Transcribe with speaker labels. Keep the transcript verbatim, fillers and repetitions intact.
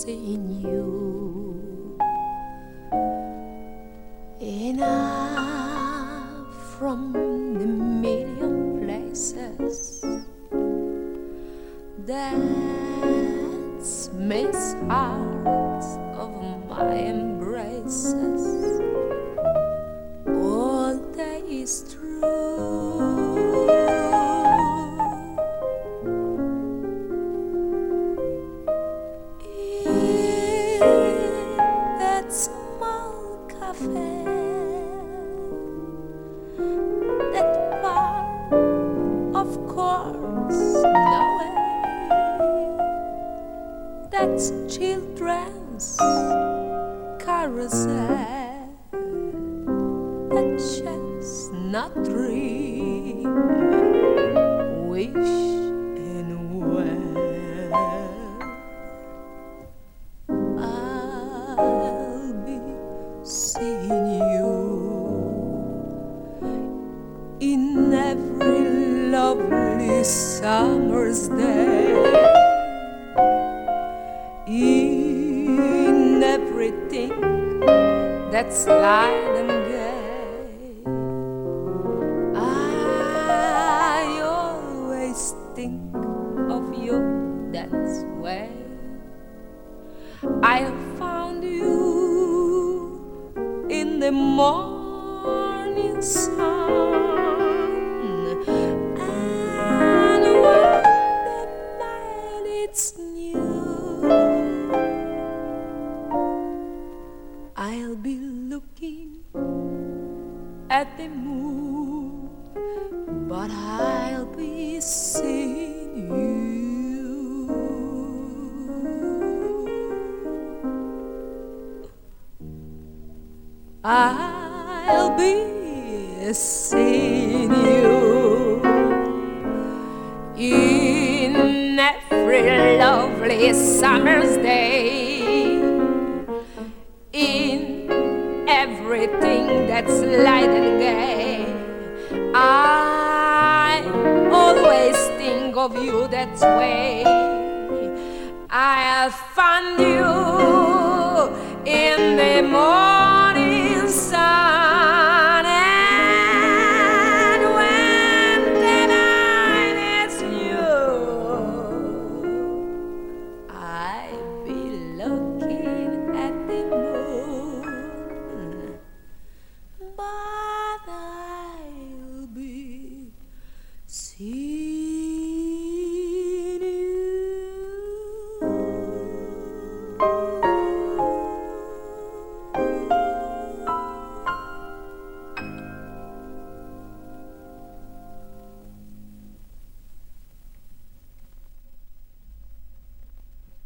Speaker 1: seeing you enough from the million places that miss hearts of my embraces. All that is true. In that small cafe, that bar, of course, no way. That's children's carousel, that chestnut tree, wish and well. I'll be seeing you in every lovely summer's day, in everything that's light and gay. I always think of you that way. I found you in the morning sun, and when the night it's new, I'll be looking at the moon, but I'll be seeing you. I'll be seeing you in every lovely summer's day, in everything that's light and gay. I always think of you that way. I'll find you in the morning